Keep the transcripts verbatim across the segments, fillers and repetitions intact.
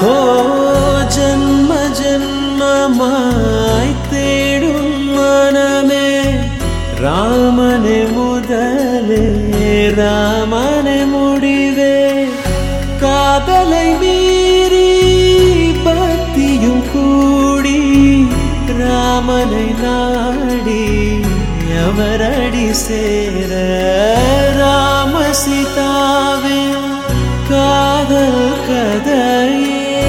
ஓ ஜன்ம ஜன்மமாய் தேடும் மனமே ராமனே முதலே ராமனே முடிவே காதலை மீறி பக்தியும் கூடி ராமனை நாடி அவரடி சேர ராம சீதாவின் காதல் கதையே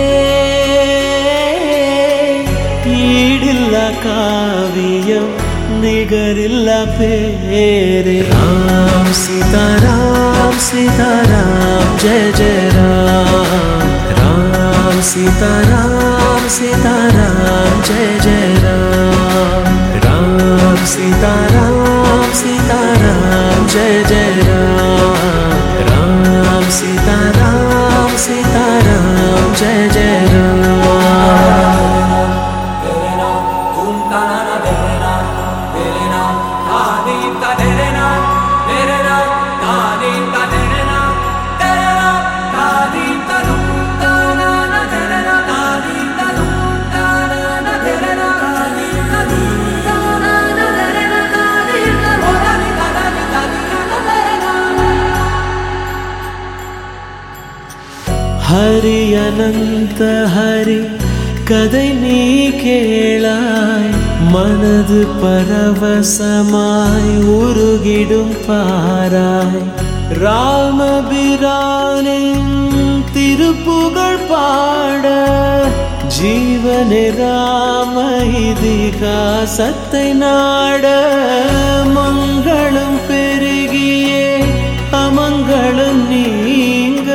ஈடில்லா காவியம் நிகரில்லா பேரே ராம் சீதா ராம் சீதா ராம் ஜெய ஜெய ராம் ராம் சீதா ராம் சீதா ராம் जय जय राम राम सीता राम सीता राम जय जय राम राम सीता राम सीता राम जय जय हरि अनंत हरि कதை நீ கேளாய் மனது பரவசமாய் உருகிடும் பாராய் ராமபிரானின் திருப்புகழ் பாட ஜீவனே ராம இதிகாசத்தை நாட மங்களம் பெருகியே அமங்களம் நீங்க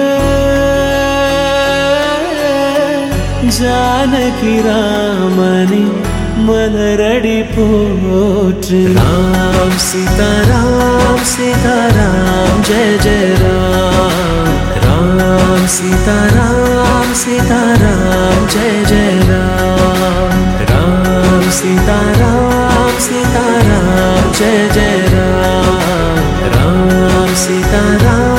जानकी रामनी मलरड़ी पोट्र राम सीता राम सीता राम जय जय राम राम सीता राम सीता राम जय जय राम राम सीता राम सीता राम जय जय राम राम सीता राम